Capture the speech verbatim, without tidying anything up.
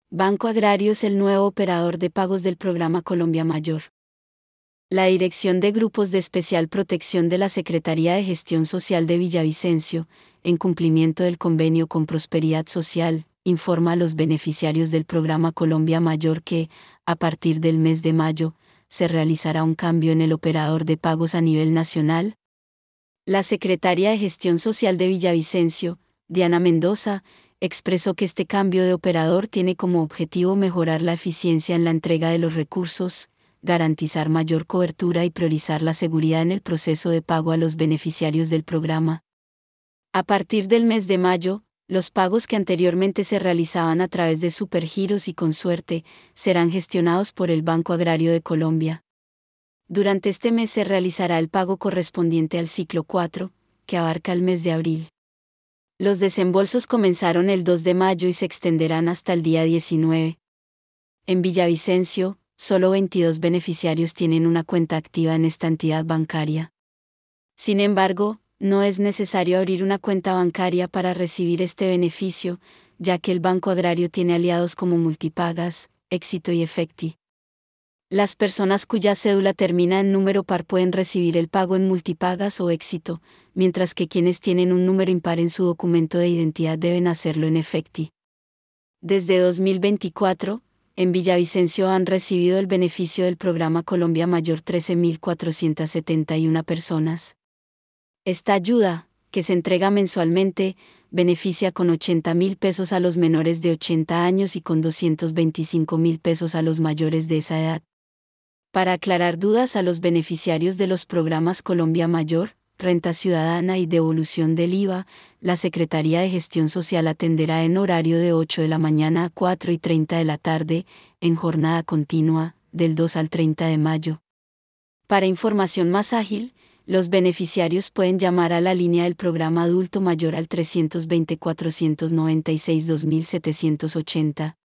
Banco Agrario es el nuevo operador de pagos del programa Colombia Mayor. La Dirección de Grupos de Especial Protección de la Secretaría de Gestión Social de Villavicencio, en cumplimiento del convenio con Prosperidad Social, informa a los beneficiarios del programa Colombia Mayor que, a partir del mes de mayo, se realizará un cambio en el operador de pagos a nivel nacional. La secretaria de Gestión Social de Villavicencio, Diana Mendoza, expresó que este cambio de operador tiene como objetivo mejorar la eficiencia en la entrega de los recursos, garantizar mayor cobertura y priorizar la seguridad en el proceso de pago a los beneficiarios del programa. A partir del mes de mayo, los pagos que anteriormente se realizaban a través de Supergiros y Consuerte serán gestionados por el Banco Agrario de Colombia. Durante este mes se realizará el pago correspondiente al ciclo cuatro, que abarca el mes de abril. Los desembolsos comenzaron el dos de mayo y se extenderán hasta el día diecinueve. En Villavicencio, solo veintidós beneficiarios tienen una cuenta activa en esta entidad bancaria. Sin embargo, no es necesario abrir una cuenta bancaria para recibir este beneficio, ya que el Banco Agrario tiene aliados como Multipagas, Éxito y Efecti. Las personas cuya cédula termina en número par pueden recibir el pago en Multipagas o Éxito, mientras que quienes tienen un número impar en su documento de identidad deben hacerlo en Efecti. Desde dos mil veinticuatro, en Villavicencio han recibido el beneficio del programa Colombia Mayor trece mil cuatrocientas setenta y una personas. Esta ayuda, que se entrega mensualmente, beneficia con ochenta mil pesos a los menores de ochenta años y con doscientos veinticinco mil pesos a los mayores de esa edad. Para aclarar dudas a los beneficiarios de los programas Colombia Mayor, Renta Ciudadana y Devolución del I V A, la Secretaría de Gestión Social atenderá en horario de ocho de la mañana a cuatro y treinta de la tarde, en jornada continua, del dos al treinta de mayo. Para información más ágil, los beneficiarios pueden llamar a la línea del programa Adulto Mayor al trescientos veinte cuatrocientos noventa y seis dos mil setecientos ochenta.